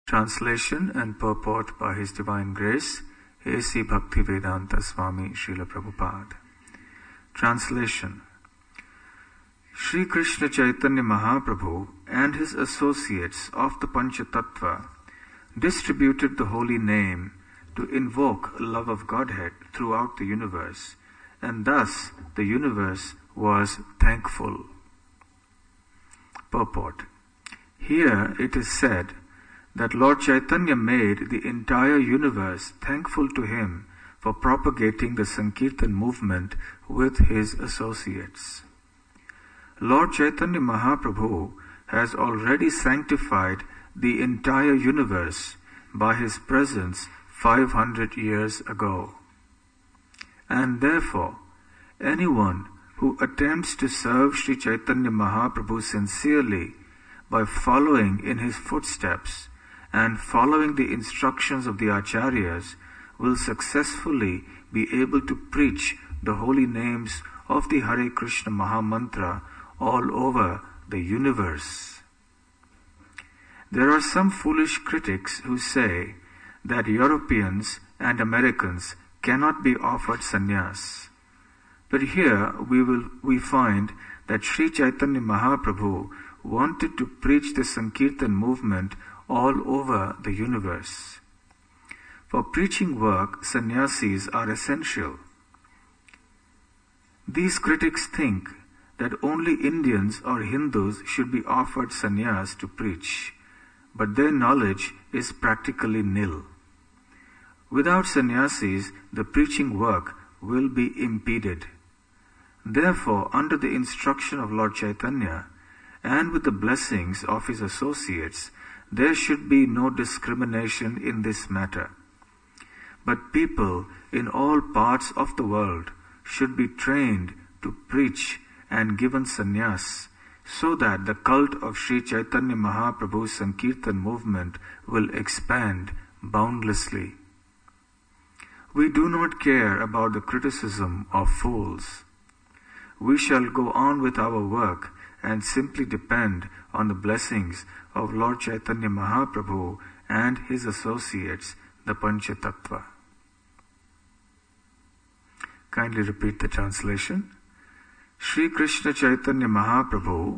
Translation and purport by His Divine Grace, A.C. Bhaktivedanta Swami Srila Prabhupada. Translation. Sri Krishna Chaitanya Mahaprabhu and his associates of the Panchatattva distributed the holy name to invoke love of Godhead throughout the universe, and thus the universe was thankful. Purport. Here it is said that Lord Chaitanya made the entire universe thankful to him for propagating the Sankirtan movement with his associates. Lord Chaitanya Mahaprabhu has already sanctified the entire universe by his presence 500 years ago. And therefore, anyone who attempts to serve Sri Chaitanya Mahaprabhu sincerely by following in his footsteps and following the instructions of the Acharyas will successfully be able to preach the holy names of the Hare Krishna Mahamantra all over the universe. There are some foolish critics who say that Europeans and Americans cannot be offered sannyas. But here we find that Sri Chaitanya Mahaprabhu wanted to preach the Sankirtan movement all over the universe. For preaching work, sannyasis are essential. These critics think that only Indians or Hindus should be offered sannyas to preach, but their knowledge is practically nil. Without sannyasis, the preaching work will be impeded. Therefore, under the instruction of Lord Chaitanya, and with the blessings of his associates, there should be no discrimination in this matter. But people in all parts of the world should be trained to preach and given sannyas, so that the cult of Sri Chaitanya Mahaprabhu's Sankirtan movement will expand boundlessly. We do not care about the criticism of fools. We shall go on with our work and simply depend on the blessings of Lord Chaitanya Mahaprabhu and his associates, the Panchatattva. Kindly repeat the translation. Sri Krishna Chaitanya Mahaprabhu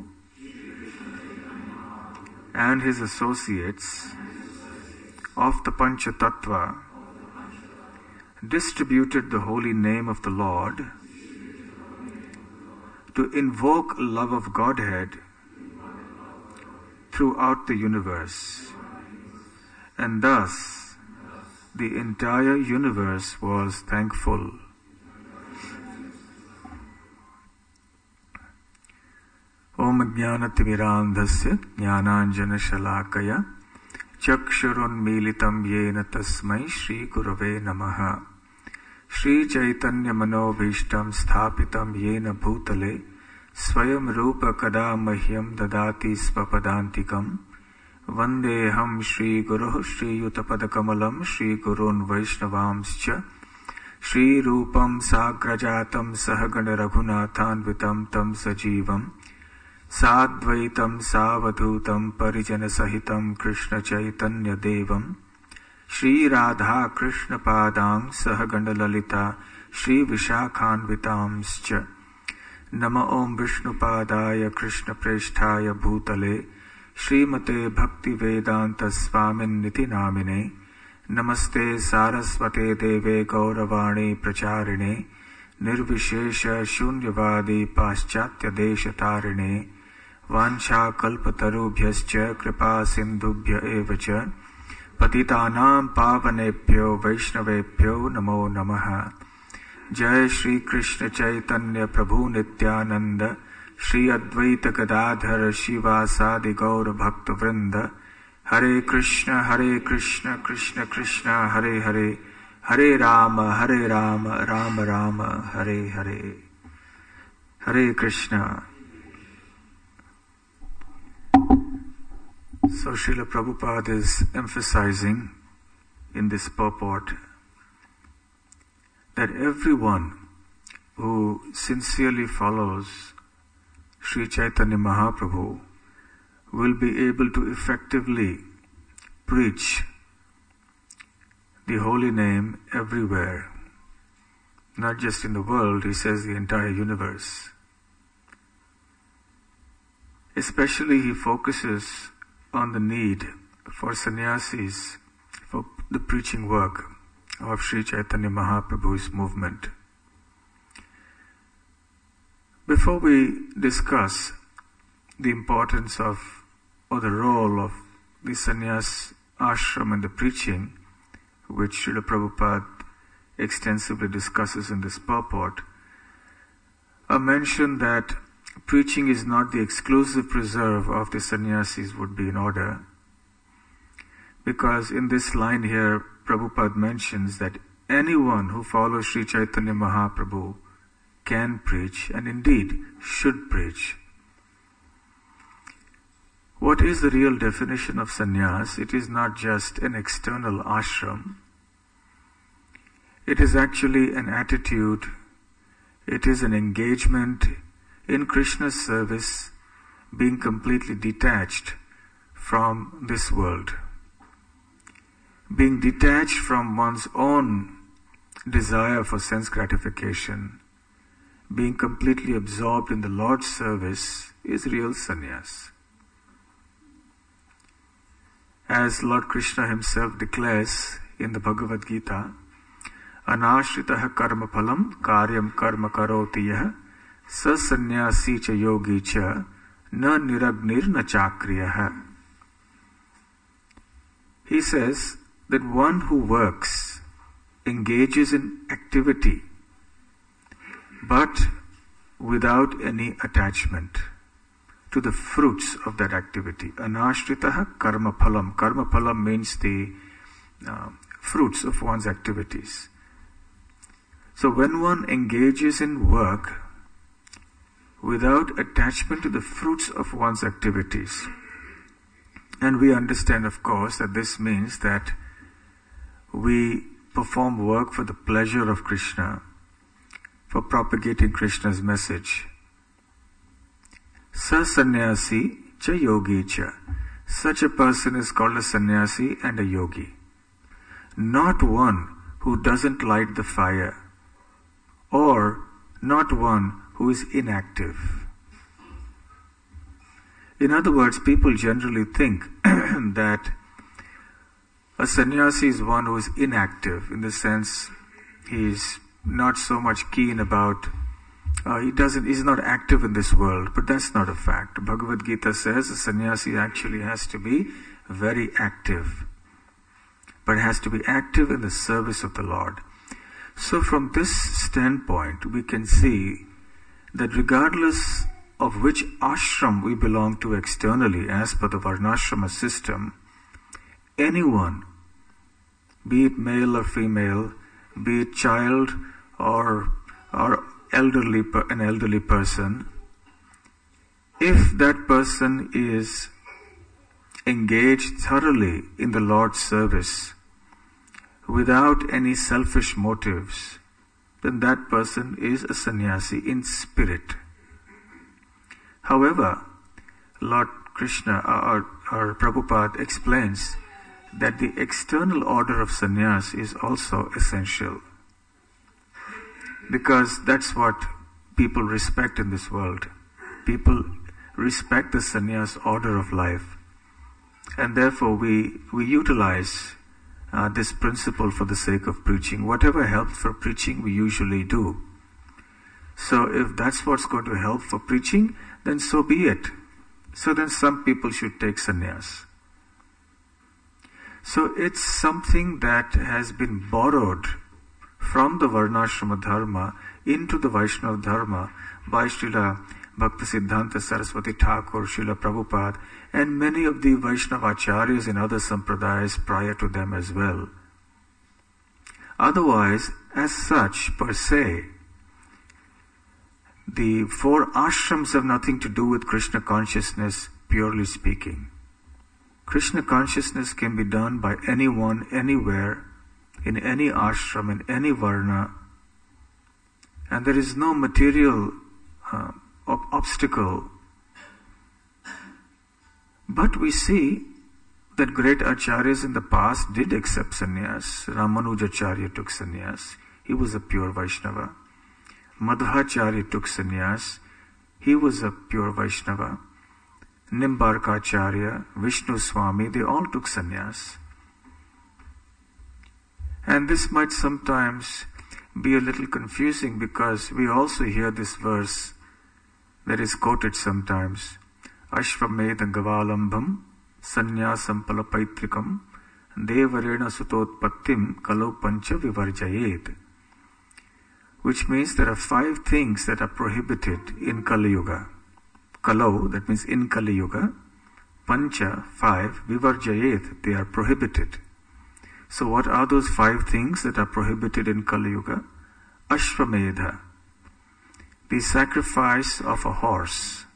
and his associates of the Panchatattva distributed the holy name of the Lord to invoke love of Godhead throughout the universe. And thus, the entire universe was thankful. Om Jnanatimirandhasya Jnananjana Shalakaya Chakshurunmilitam Yena Tasmai Shri Gurave Namaha Shri Chaitanya Manobhishtam Sthapitam Yena Bhutale Swayam Rupa Kada Mahyam Dadati Svapadantikam Vandeham Shri Guru Shri Yutapadakamalam Shri Gurun Vaishnavamscha Shri Rupam Sagrajatam Sahagana Raghunathanvitam Tam Sajivam Sadvaitam Savadhutam Parijana Sahitam Krishna Chaitanya Devam Shri Radha Krishna Padang Sahagana Lalita Shri Vishakhanvitamscha Nama Om Vishnu Padaya Krishna Presthaya Bhutale Srimate Bhakti Vedanta Swamin Niti Namine Namaste Saraswate Deve Gauravani Pracharine Nirvishesha Shunyavadi Paschatya Deshatarine Vancha Kalpatarubhyascha Kripa Sindhubhya Evacha Patitanam Pavanebhyo Vaishnavebhyo Namo Namaha Jai Shri Krishna Chaitanya Prabhu Nityananda Shri Advaita Gadadhara Shiva Sadi Gaura Bhakta Vrinda Hare Krishna Krishna Krishna Hare Hare Hare Rama Rama Rama Hare Hare Hare Krishna. So Srila Prabhupada is emphasizing in this purport that everyone who sincerely follows Sri Chaitanya Mahaprabhu will be able to effectively preach the holy name everywhere. Not just in the world, he says the entire universe. Especially he focuses on the need for sannyasis for the preaching work of Sri Chaitanya Mahaprabhu's movement. Before we discuss the importance of or the role of the sannyas ashram and the preaching, which Srila Prabhupada extensively discusses in this purport, a mention that preaching is not the exclusive preserve of the sannyasis would be in order, because in this line here, Prabhupada mentions that anyone who follows Sri Chaitanya Mahaprabhu can preach and indeed should preach. What is the real definition of sannyas? It is not just an external ashram. It is actually an attitude. It is an engagement in Krishna's service, being completely detached from this world. Being detached from one's own desire for sense gratification, being completely absorbed in the Lord's service is real sannyas. As Lord Krishna himself declares in the Bhagavad Gita, Anashritaha karma phalam karyam karma karoti yah sa sannyasi cha yogi cha na niragnir na chakriyah. He says that one who works, engages in activity, but without any attachment to the fruits of that activity. Anashritaha karma phalam. Karma phalam means the fruits of one's activities. So when one engages in work without attachment to the fruits of one's activities, and we understand, of course, that this means that we perform work for the pleasure of Krishna, for propagating Krishna's message. Sa sannyasi cha yogi cha. Such a person is called a sannyasi and a yogi. Not one who doesn't light the fire, or not one who is inactive. In other words, people generally think that a sannyasi is one who is inactive, in the sense he is not so much keen about, he's not active in this world, but that's not a fact. Bhagavad Gita says a sannyasi actually has to be very active, but has to be active in the service of the Lord. So from this standpoint, we can see that regardless of which ashram we belong to externally, as per the Varnashrama system, anyone, be it male or female, be it child or an elderly person, if that person is engaged thoroughly in the Lord's service without any selfish motives, then that person is a sannyasi in spirit. However, Lord Krishna or Prabhupada explains that the external order of sannyas is also essential, because that's what people respect in this world. People respect the sannyas order of life, and therefore we utilize this principle for the sake of preaching. Whatever helps for preaching, we usually do. So if that's what's going to help for preaching, then so be it. So then some people should take sannyas. So it's something that has been borrowed from the Varnashrama Dharma into the Vaishnava Dharma by Srila Bhaktisiddhanta Saraswati Thakur, Srila Prabhupada, and many of the Vaishnava Acharyas in other sampradayas prior to them as well. Otherwise, as such, per se, the four ashrams have nothing to do with Krishna consciousness, purely speaking. Krishna consciousness can be done by anyone, anywhere, in any ashram, in any varna, and there is no material obstacle. But we see that great acharyas in the past did accept sannyas. Ramanujacharya took sannyas. He was a pure Vaishnava. Madhvacharya took sannyas. He was a pure Vaishnava. Nimbarkacharya, Vishnu Swami, they all took sannyas. And this might sometimes be a little confusing because we also hear this verse that is quoted sometimes. Ashvamedha Gavalambham Sannyasam Palapaitrikam Devarena Sutotpattim Kalau Pancha Vivarjayet. Which means there are 5 things that are prohibited in Kali Yuga. Kalau, that means in Kali Yuga. Pancha, 5. Vivarjayet, they are prohibited. So what are those 5 things that are prohibited in Kali Yuga? Ashvamedha, the sacrifice of a horse.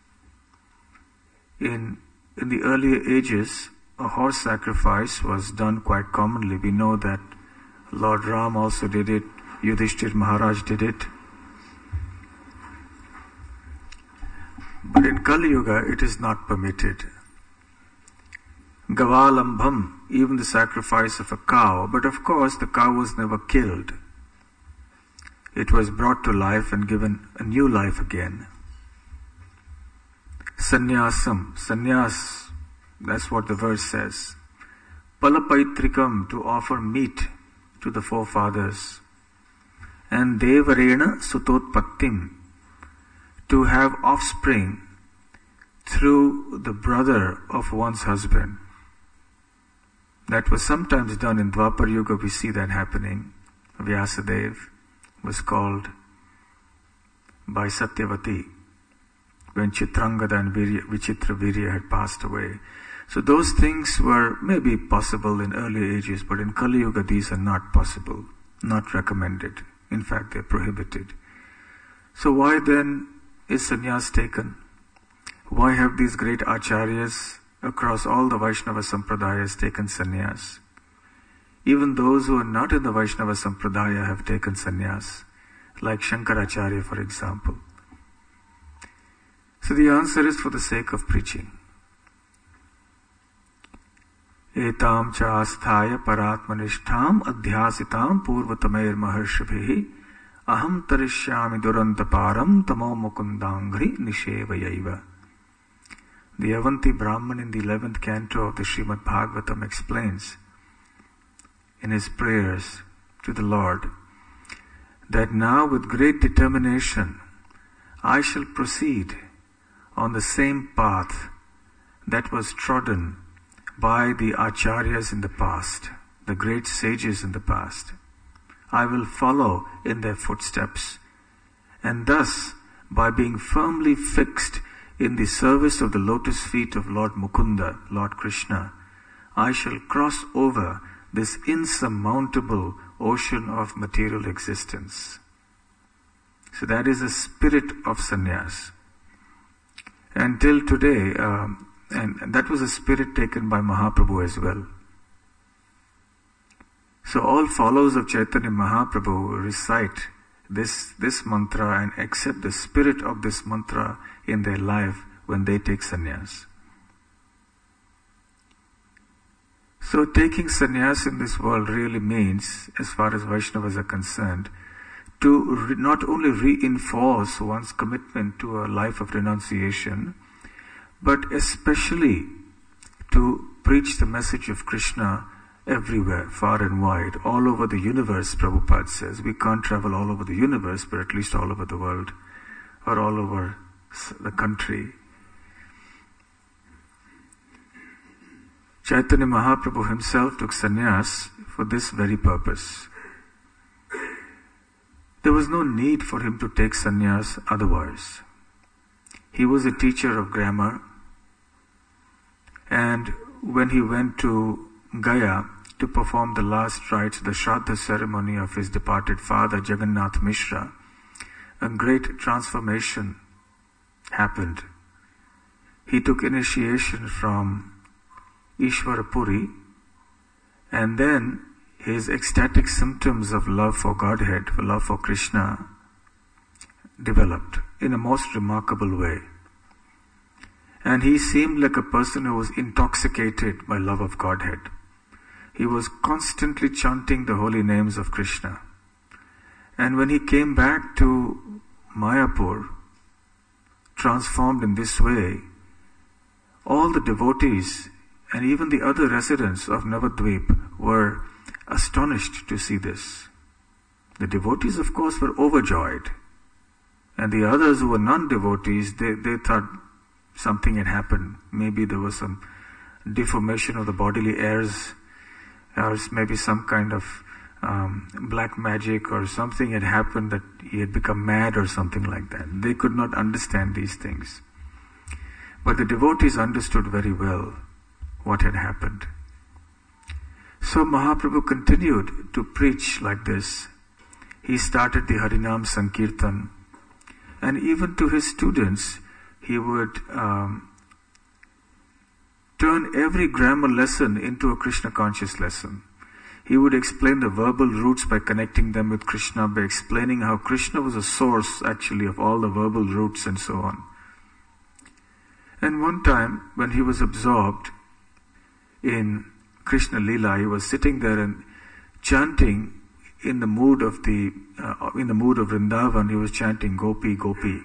In the earlier ages, a horse sacrifice was done quite commonly. We know that Lord Ram also did it, Yudhishthir Maharaj did it. But in Kali Yuga, it is not permitted. Gavalambham, even the sacrifice of a cow, but of course the cow was never killed. It was brought to life and given a new life again. Sannyasam, sannyas, that's what the verse says. Palapaitrikam, to offer meat to the forefathers. And Devarena Sutotpattim, to have offspring through the brother of one's husband. That was sometimes done in Dwapar Yuga, we see that happening. Vyasadeva was called by Satyavati when Chitrangada and Vichitra Virya had passed away. So those things were maybe possible in early ages, but in Kali Yuga these are not possible, not recommended. In fact, they are prohibited. So why then is sannyas taken? Why have these great acharyas across all the Vaishnava Sampradayas taken sannyas? Even those who are not in the Vaishnava Sampradaya have taken sannyas, like Shankaracharya, for example. So the answer is for the sake of preaching. Etam cha asthaya paratmanishtham adhyasitam purvatamair maharshabhihi aham tarishyami durantaparam tamo mukundangri nishevayaiva. The Avanti Brahman in the 11th canto of the Srimad Bhagavatam explains in his prayers to the Lord that now with great determination I shall proceed on the same path that was trodden by the acharyas in the past, the great sages in the past. I will follow in their footsteps, and thus, by being firmly fixed in the service of the lotus feet of Lord Mukunda, Lord Krishna, I shall cross over this insurmountable ocean of material existence. So that is the spirit of sannyas. And till today, and that was a spirit taken by Mahaprabhu as well. So all followers of Chaitanya Mahaprabhu recite this mantra and accept the spirit of this mantra in their life when they take sannyas. So taking sannyas in this world really means, as far as Vaishnavas are concerned, to not only reinforce one's commitment to a life of renunciation, but especially to preach the message of Krishna everywhere, far and wide, all over the universe. Prabhupada says we can't travel all over the universe, but at least all over the world, or all over the country. Chaitanya Mahaprabhu himself took sannyas for this very purpose. There was no need for him to take sannyas otherwise. He was a teacher of grammar, and when he went to Gaya to perform the last rites, the Shraddha ceremony of his departed father, Jagannath Mishra, a great transformation happened. He took initiation from Ishwarapuri, and then his ecstatic symptoms of love for Godhead, for love for Krishna, developed in a most remarkable way. And he seemed like a person who was intoxicated by love of Godhead. He was constantly chanting the holy names of Krishna. And when he came back to Mayapur, transformed in this way, all the devotees and even the other residents of Navadvip were astonished to see this. The devotees, of course, were overjoyed. And the others who were non-devotees, they thought something had happened. Maybe there was some deformation of the bodily airs, or maybe some kind of black magic or something had happened, that he had become mad or something like that. They could not understand these things. But the devotees understood very well what had happened. So Mahaprabhu continued to preach like this. He started the Harinam Sankirtan, and even to his students, he would turn every grammar lesson into a Krishna conscious lesson. He would explain the verbal roots by connecting them with Krishna, by explaining how Krishna was a source actually of all the verbal roots and so on. And one time when he was absorbed in Krishna Leela, he was sitting there and chanting in the mood of Vrindavan. He was chanting Gopi, Gopi.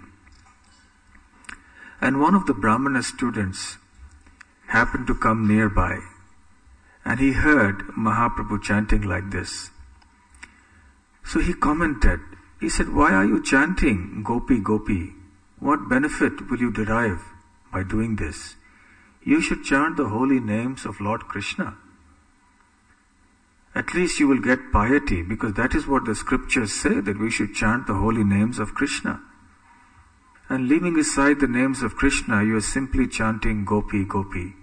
And one of the Brahmana students happened to come nearby, and he heard Mahaprabhu chanting like this. So he commented, he said, "Why are you chanting Gopi, Gopi? What benefit will you derive by doing this? You should chant the holy names of Lord Krishna. At least you will get piety, because that is what the scriptures say, that we should chant the holy names of Krishna. And leaving aside the names of Krishna, you are simply chanting Gopi, Gopi."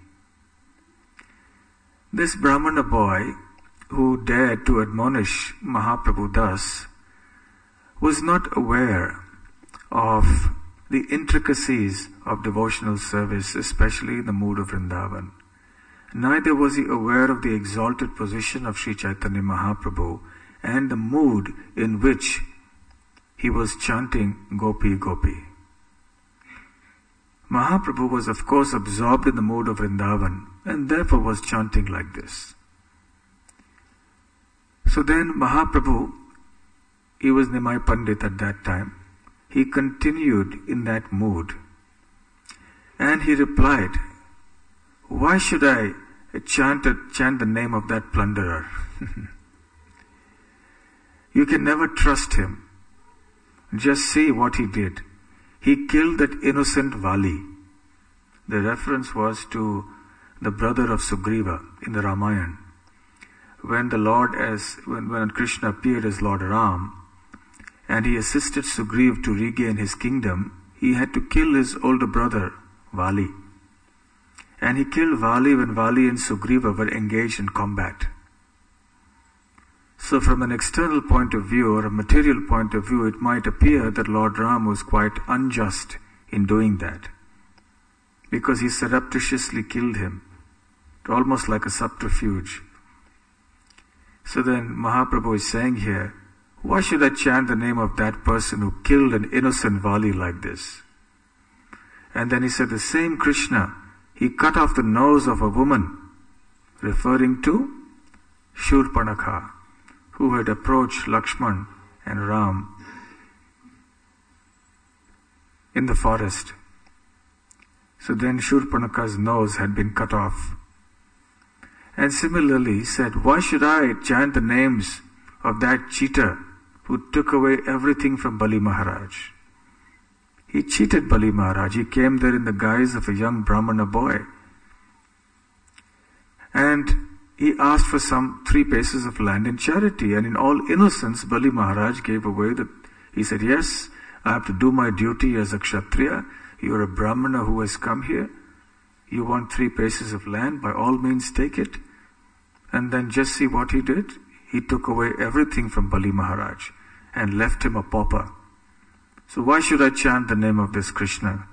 This Brahmana boy, who dared to admonish Mahaprabhu thus, was not aware of the intricacies of devotional service, especially in the mood of Vrindavan. Neither was he aware of the exalted position of Sri Chaitanya Mahaprabhu and the mood in which he was chanting Gopi, Gopi. Mahaprabhu was of course absorbed in the mood of Vrindavan and therefore was chanting like this. So then Mahaprabhu, he was Nimai Pandit at that time, he continued in that mood and he replied, "Why should I chant the name of that plunderer? You can never trust him. Just see what he did. He killed that innocent Vali." The reference was to the brother of Sugriva in the Ramayana. When Krishna appeared as Lord Ram and he assisted Sugriva to regain his kingdom, he had to kill his older brother Vali. And he killed Vali when Vali and Sugriva were engaged in combat. So from an external point of view or a material point of view, it might appear that Lord Ram was quite unjust in doing that, because he surreptitiously killed him, almost like a subterfuge. So then Mahaprabhu is saying here, why should I chant the name of that person who killed an innocent Vali like this? And then he said, the same Krishna, he cut off the nose of a woman, referring to Shurpanakha, who had approached Lakshman and Ram in the forest. So then Shurpanakha's nose had been cut off. And similarly he said, why should I chant the names of that cheater who took away everything from Bali Maharaj? He cheated Bali Maharaj. He came there in the guise of a young Brahmana boy. And he asked for some 3 paces of land in charity. And in all innocence, Bali Maharaj gave away that. He said, yes, I have to do my duty as a Kshatriya. You are a Brahmana who has come here. You want 3 paces of land? By all means take it. And then just see what he did. He took away everything from Bali Maharaj and left him a pauper. So why should I chant the name of this Krishna?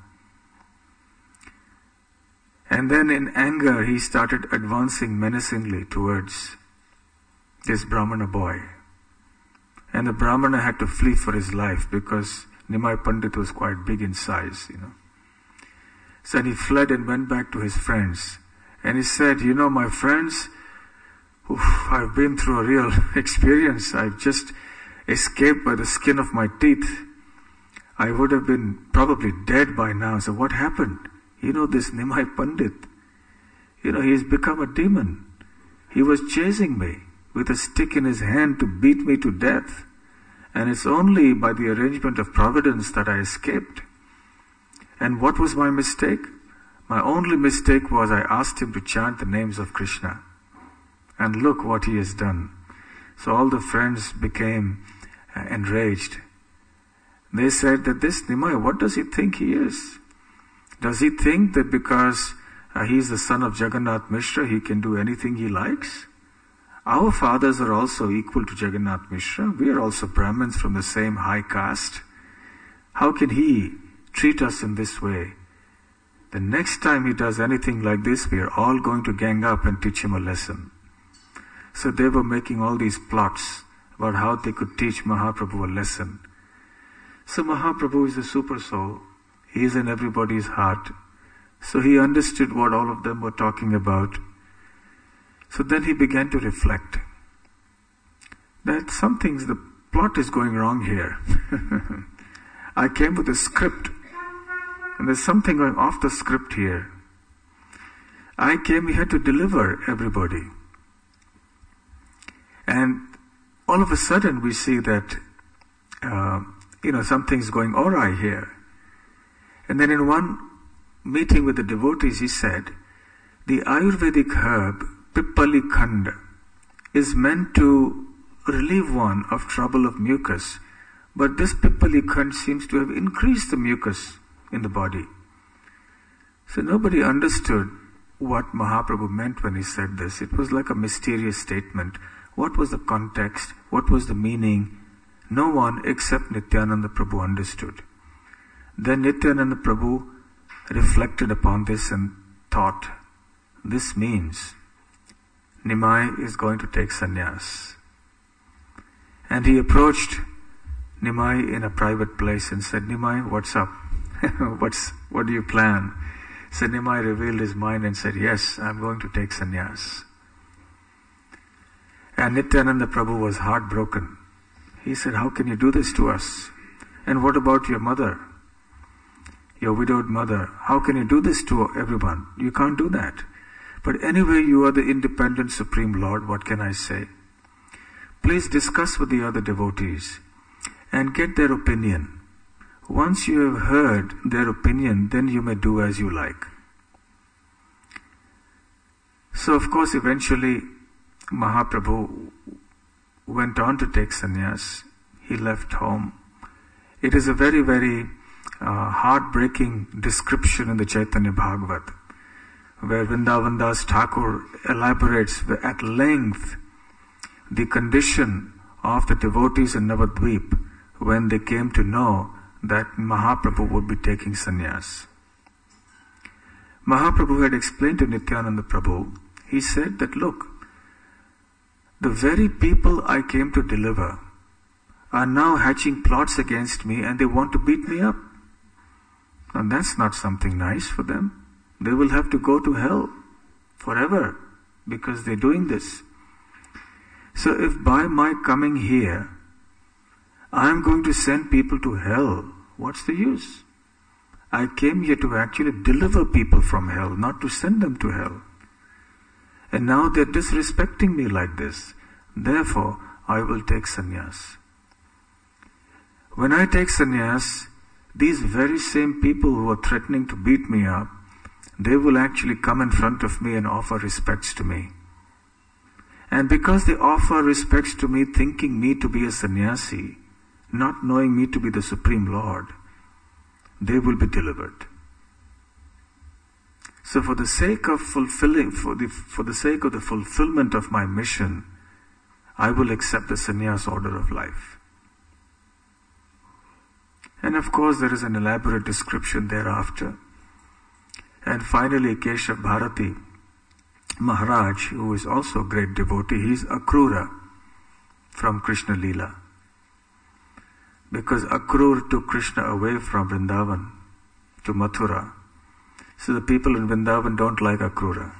And then in anger he started advancing menacingly towards this Brahmana boy. And the Brahmana had to flee for his life because Nimai Pandit was quite big in size, So he fled and went back to his friends. And he said, my friends, I've been through a real experience. I've just escaped by the skin of my teeth. I would have been probably dead by now. So what happened? This Nimai Pandit, he's become a demon. He was chasing me with a stick in his hand to beat me to death. And it's only by the arrangement of providence that I escaped. And what was my mistake? My only mistake was I asked him to chant the names of Krishna. And look what he has done. So all the friends became enraged. They said that this Nimai, what does he think he is? Does he think that because he is the son of Jagannath Mishra, he can do anything he likes? Our fathers are also equal to Jagannath Mishra. We are also Brahmins from the same high caste. How can he treat us in this way? The next time he does anything like this, we are all going to gang up and teach him a lesson. So they were making all these plots about how they could teach Mahaprabhu a lesson. So Mahaprabhu is the super soul. He is in everybody's heart. So he understood what all of them were talking about. So then he began to reflect that the plot is going wrong here. I came with a script, and there's something going off the script here. I came here to deliver everybody. And all of a sudden we see that, something's going awry here. And then in one meeting with the devotees, he said, the Ayurvedic herb Pippali Khand is meant to relieve one of trouble of mucus. But this Pippali Khand seems to have increased the mucus in the body. So nobody understood what Mahaprabhu meant when he said this. It was like a mysterious statement. What was the context? What was the meaning? No one except Nityananda Prabhu understood. Then Nityananda Prabhu reflected upon this and thought, this means Nimai is going to take sannyas. And he approached Nimai in a private place and said, Nimai, what's up? What do you plan? So Nimai revealed his mind and said, yes, I'm going to take sannyas. And Nityananda Prabhu was heartbroken. He said, how can you do this to us? And what about your mother? Your widowed mother? How can you do this to everyone? You can't do that. But anyway, you are the independent Supreme Lord, what can I say? Please discuss with the other devotees and get their opinion. Once you have heard their opinion, then you may do as you like. So of course, eventually, Mahaprabhu went on to take sannyas. He left home. It is a very, very heartbreaking description in the Chaitanya Bhagavat, where Vrindavan Das Thakur elaborates at length the condition of the devotees in Navadvip when they came to know that Mahaprabhu would be taking sannyas. Mahaprabhu had explained to Nityananda Prabhu, he said that, look, the very people I came to deliver are now hatching plots against me and they want to beat me up. And that's not something nice for them. They will have to go to hell forever because they're doing this. So if by my coming here, I'm going to send people to hell, what's the use? I came here to actually deliver people from hell, not to send them to hell. And now they're disrespecting me like this. Therefore, I will take sannyas. When I take sannyas, these very same people who are threatening to beat me up, they will actually come in front of me and offer respects to me. And because they offer respects to me, thinking me to be a sannyasi, not knowing me to be the Supreme Lord, they will be delivered. So for the sake of for the sake of the fulfillment of my mission, I will accept the sannyas order of life. And of course there is an elaborate description thereafter. And finally Keshav Bharati Maharaj, who is also a great devotee, he is Akrura from Krishna Leela. Because Akrur took Krishna away from Vrindavan to Mathura. So the people in Vrindavan don't like Akrura.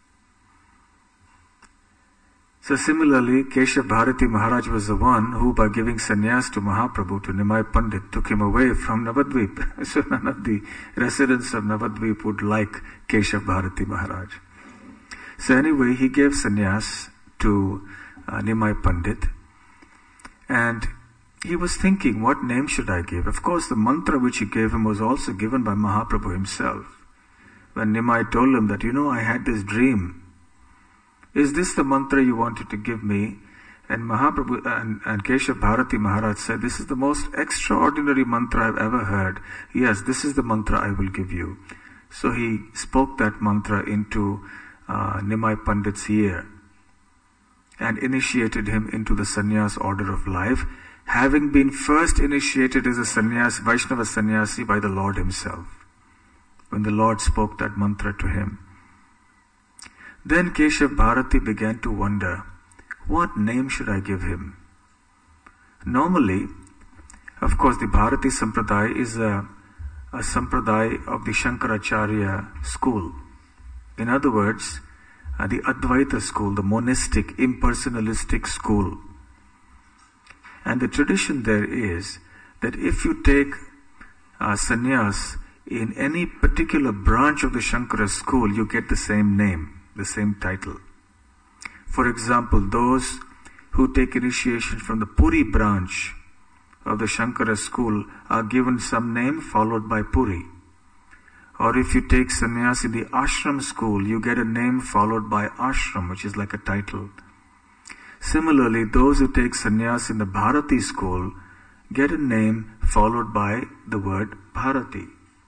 So similarly, Keshav Bharati Maharaj was the one who, by giving sannyas to Mahaprabhu, to Nimai Pandit, took him away from Navadvip. So none of the residents of Navadvip would like Keshav Bharati Maharaj. So anyway, he gave sannyas to Nimai Pandit, and he was thinking, what name should I give? Of course, the mantra which he gave him was also given by Mahaprabhu himself. When Nimai told him that, I had this dream. Is this the mantra you wanted to give me? And Mahaprabhu and Keshav Bharati Maharaj said, this is the most extraordinary mantra I've ever heard. Yes, this is the mantra I will give you. So he spoke that mantra into Nimai Pandit's ear and initiated him into the sannyas order of life, having been first initiated as a sannyas, Vaishnava sannyasi by the Lord himself, when the Lord spoke that mantra to him. Then Keshav Bharati began to wonder, what name should I give him? Normally, of course, the Bharati Sampradaya is a Sampradaya of the Shankaracharya school. In other words, the Advaita school, the monistic, impersonalistic school. And the tradition there is that if you take sannyas in any particular branch of the Shankara school, you get the same name, the same title. For example, those who take initiation from the Puri branch of the Shankara school are given some name followed by Puri. Or if you take sannyas in the ashram school, you get a name followed by ashram, which is like a title. Similarly, those who take sannyas in the Bharati school get a name followed by the word Bharati.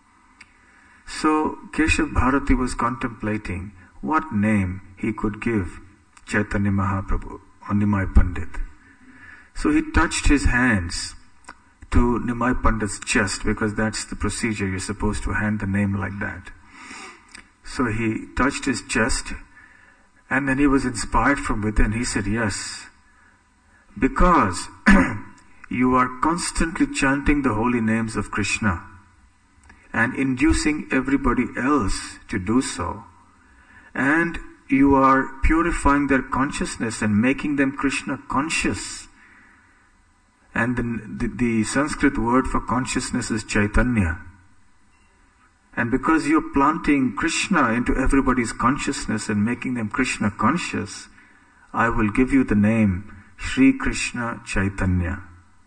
So Keshav Bharati was contemplating what name he could give Chaitanya Mahaprabhu or Nimai Pandit. So he touched his hands to Nimai Pandit's chest, because that's the procedure, you're supposed to hand the name like that. So he touched his chest, and then he was inspired from within. He said, yes, because you are constantly chanting the holy names of Krishna and inducing everybody else to do so, and you are purifying their consciousness and making them Krishna conscious. And the Sanskrit word for consciousness is Chaitanya. And because you're planting Krishna into everybody's consciousness and making them Krishna conscious, I will give you the name Sri Krishna Chaitanya.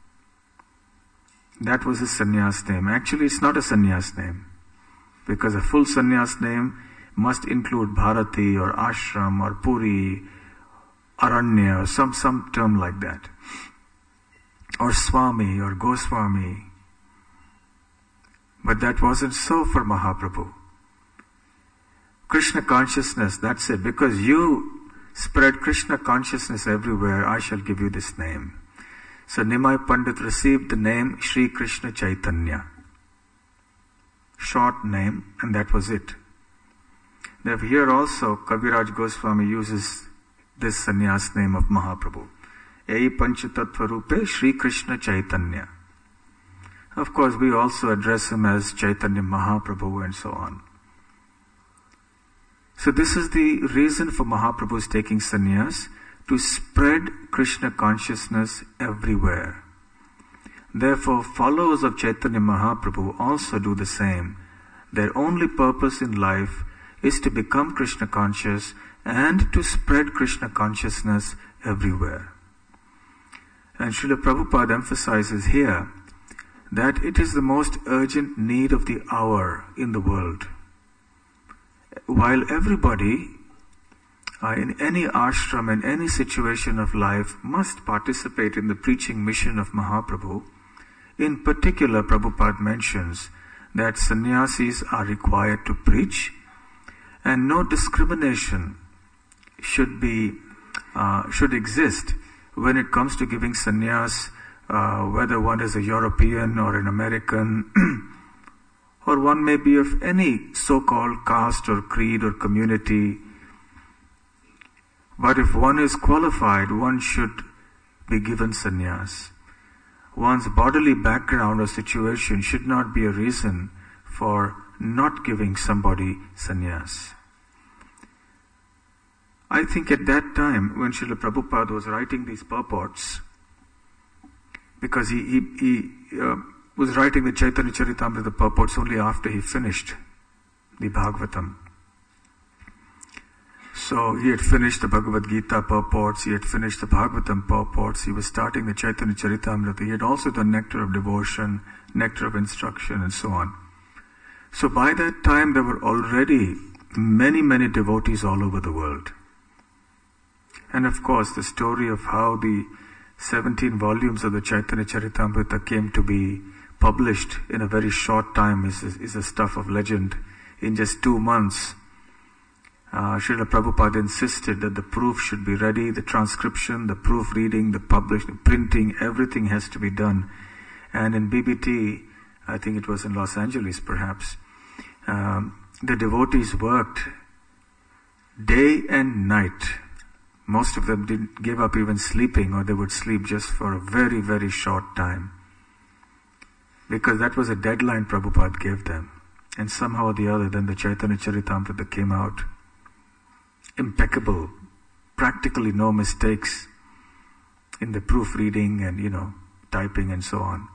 That was his sannyas name. Actually, it's not a sannyas name, because a full sannyas name must include Bharati or Ashram or Puri, Aranya, or some term like that. Or Swami or Goswami. But that wasn't so for Mahaprabhu. Krishna consciousness, that's it. Because you spread Krishna consciousness everywhere, I shall give you this name. So Nimai Pandit received the name Sri Krishna Chaitanya. Short name, and that was it. Therefore, here also Kaviraj Goswami uses this sannyas name of Mahaprabhu. Ei Panchatattva Rupe Sri Krishna Chaitanya. Of course, we also address him as Chaitanya Mahaprabhu and so on. So this is the reason for Mahaprabhu's taking sannyas, to spread Krishna consciousness everywhere. Therefore, followers of Chaitanya Mahaprabhu also do the same. Their only purpose in life is to become Krishna conscious and to spread Krishna consciousness everywhere. And Srila Prabhupada emphasizes here that it is the most urgent need of the hour in the world. While everybody in any ashram, in any situation of life, must participate in the preaching mission of Mahaprabhu, in particular Prabhupada mentions that sannyasis are required to preach, and no discrimination should exist when it comes to giving sannyas, whether one is a European or an American, or one may be of any so-called caste or creed or community. But if one is qualified, one should be given sannyas. One's bodily background or situation should not be a reason for not giving somebody sannyas. I think at that time, when Srila Prabhupada was writing these purports, because he was writing the Chaitanya Charitamrita purports only after he finished the Bhagavatam. So he had finished the Bhagavad Gita purports, he had finished the Bhagavatam purports, he was starting the Chaitanya Charitamrita, he had also done Nectar of Devotion, Nectar of Instruction, and so on. So by that time there were already many devotees all over the world. And of course the story of how the 17 volumes of the Chaitanya Charitamrita came to be published in a very short time is a stuff of legend. In just 2 months, Srila Prabhupada insisted that the proof should be ready, the transcription, the proofreading, the publishing, printing, everything has to be done. And in BBT, I think it was in Los Angeles perhaps, the devotees worked day and night. Most of them didn't give up even sleeping, or they would sleep just for a very short time. Because that was a deadline Prabhupada gave them. And somehow or the other, then the Chaitanya Charitamrita came out. Impeccable. Practically no mistakes in the proofreading and, typing and so on.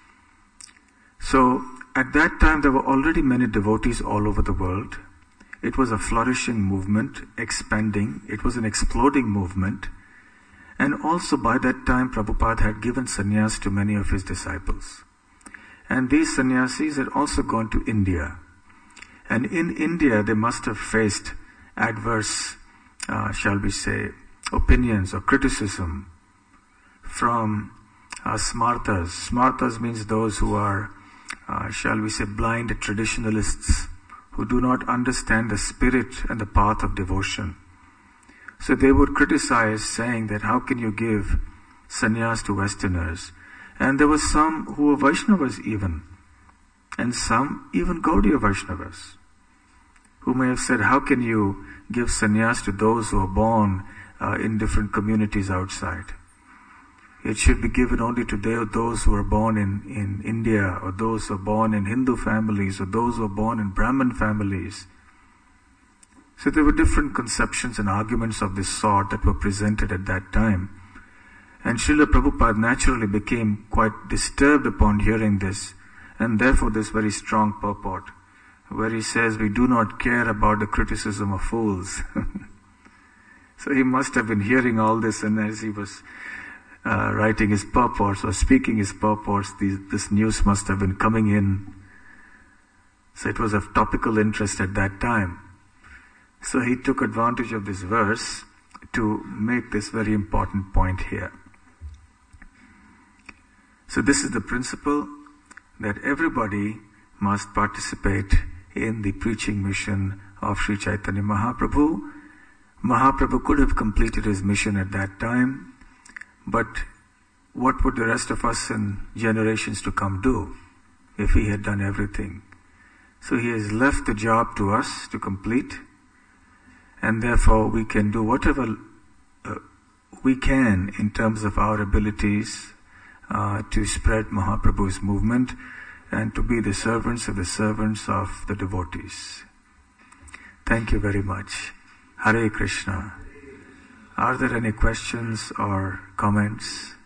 So, at that time there were already many devotees all over the world. It was a flourishing movement, expanding. It was an exploding movement. And also by that time, Prabhupada had given sannyas to many of his disciples. And these sannyasis had also gone to India. And in India, they must have faced adverse, shall we say, opinions or criticism from smartas. Smartas means those who are, shall we say, blind traditionalists, who do not understand the spirit and the path of devotion. So they would criticize, saying that how can you give sannyas to Westerners? And there were some who were Vaishnavas even, and some even Gaudiya Vaishnavas, who may have said, how can you give sannyas to those who are born in different communities outside? It should be given only to those who are born in India, or those who are born in Hindu families, or those who are born in Brahmin families. So there were different conceptions and arguments of this sort that were presented at that time. And Srila Prabhupada naturally became quite disturbed upon hearing this, and therefore this very strong purport, where he says, we do not care about the criticism of fools. So he must have been hearing all this, and as he was writing his purports or speaking his purports, this news must have been coming in. So it was of topical interest at that time. So he took advantage of this verse to make this very important point here. So this is the principle that everybody must participate in the preaching mission of Sri Chaitanya Mahaprabhu. Mahaprabhu could have completed his mission at that time, but what would the rest of us and generations to come do if he had done everything? So he has left the job to us to complete, and therefore we can do whatever we can in terms of our abilities to spread Mahaprabhu's movement and to be the servants of the devotees. Thank you very much. Hare Krishna. Are there any questions or comments?